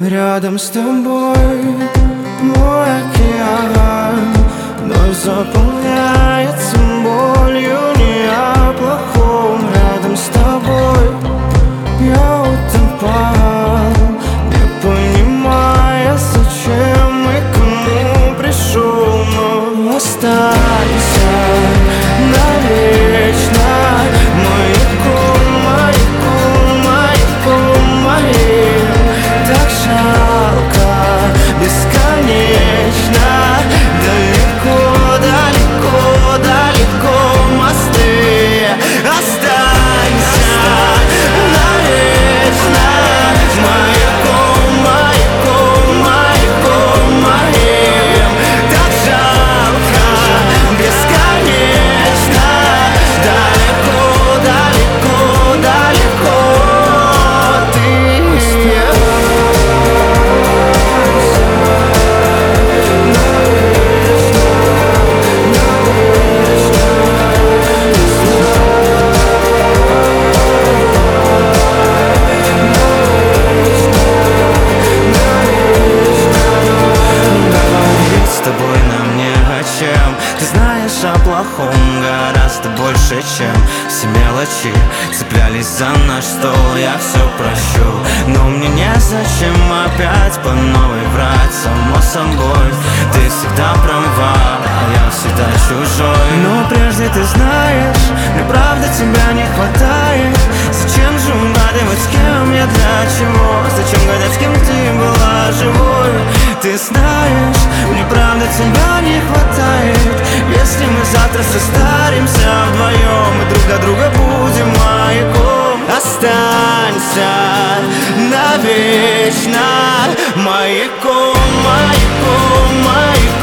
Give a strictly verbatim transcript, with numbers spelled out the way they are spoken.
Рядом с тобой мой океан вновь заполняется болью, не о плохом. Рядом с тобой я утопал, не понимая, зачем и кому пришел. Но останься навечно маяком, маяком, маяком моим. Так жалко, бесконечно, далеко, далеко, далеко мосты. Останься навечно маяком, маяком, маяком моим. Так жалко, бесконечно, далеко, далеко, далеко ты. С тобой нам не о чем. Ты знаешь о плохом гораздо больше, чем все мелочи цеплялись за наш стол. Я все прощу, но мне незачем опять по новой врать. Само собой, ты всегда права, а я всегда чужой. Но прежде ты знаешь, мне правда тебя не хватает. Зачем же угадывать, с кем я, для чего? Зачем гадать, с кем ты была живой? Ты знаешь, мне правда тебя не хватает. Если мы завтра состаримся вдвоем, мы друг для друга будем маяком. Останься навечно маяком, маяком, маяком.